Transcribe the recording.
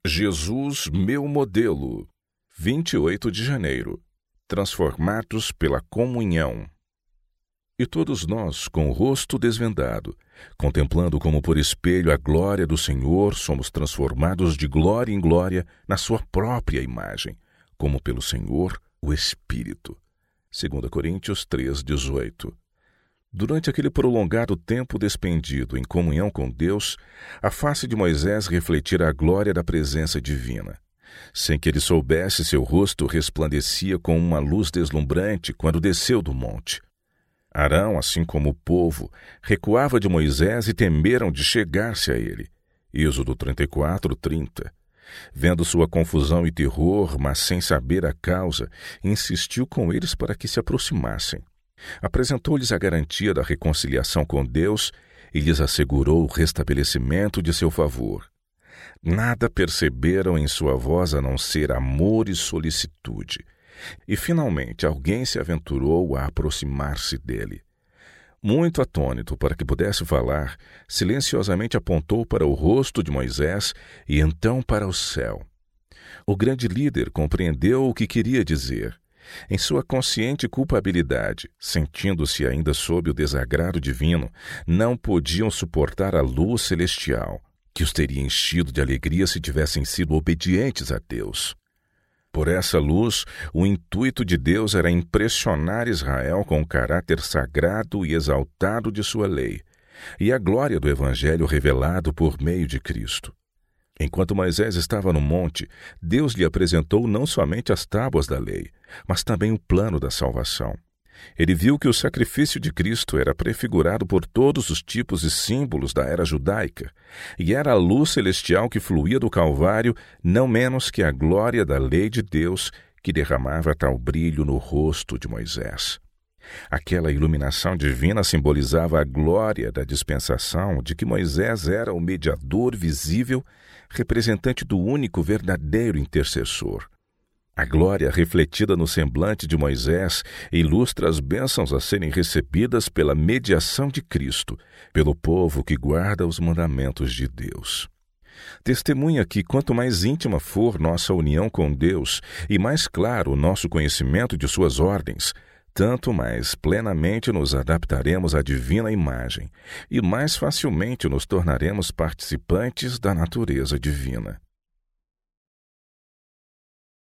Jesus, meu modelo. 28 de janeiro. Transformados pela comunhão. E todos nós, com o rosto desvendado, contemplando como por espelho a glória do Senhor, somos transformados de glória em glória na sua própria imagem, como pelo Senhor, o Espírito. 2 Coríntios 3:18. Durante aquele prolongado tempo despendido em comunhão com Deus, a face de Moisés refletira a glória da presença divina. Sem que ele soubesse, seu rosto resplandecia com uma luz deslumbrante quando desceu do monte. Arão, assim como o povo, recuava de Moisés e temeram de chegar-se a ele. Êxodo 34:30. Vendo sua confusão e terror, mas sem saber a causa, insistiu com eles para que se aproximassem. Apresentou-lhes a garantia da reconciliação com Deus e lhes assegurou o restabelecimento de seu favor. Nada perceberam em sua voz a não ser amor e solicitude. E, finalmente, alguém se aventurou a aproximar-se dele. Muito atônito para que pudesse falar, silenciosamente apontou para o rosto de Moisés e então para o céu. O grande líder compreendeu o que queria dizer. Em sua consciente culpabilidade, sentindo-se ainda sob o desagrado divino, não podiam suportar a luz celestial, que os teria enchido de alegria se tivessem sido obedientes a Deus. Por essa luz, o intuito de Deus era impressionar Israel com o caráter sagrado e exaltado de sua lei, e a glória do Evangelho revelado por meio de Cristo. Enquanto Moisés estava no monte, Deus lhe apresentou não somente as tábuas da lei, mas também o plano da salvação. Ele viu que o sacrifício de Cristo era prefigurado por todos os tipos e símbolos da era judaica, e era a luz celestial que fluía do Calvário, não menos que a glória da lei de Deus que derramava tal brilho no rosto de Moisés. Aquela iluminação divina simbolizava a glória da dispensação de que Moisés era o mediador visível, representante do único verdadeiro intercessor. A glória refletida no semblante de Moisés ilustra as bênçãos a serem recebidas pela mediação de Cristo, pelo povo que guarda os mandamentos de Deus. Testemunha que, quanto mais íntima for nossa união com Deus e mais claro o nosso conhecimento de suas ordens, tanto mais plenamente nos adaptaremos à divina imagem e mais facilmente nos tornaremos participantes da natureza divina.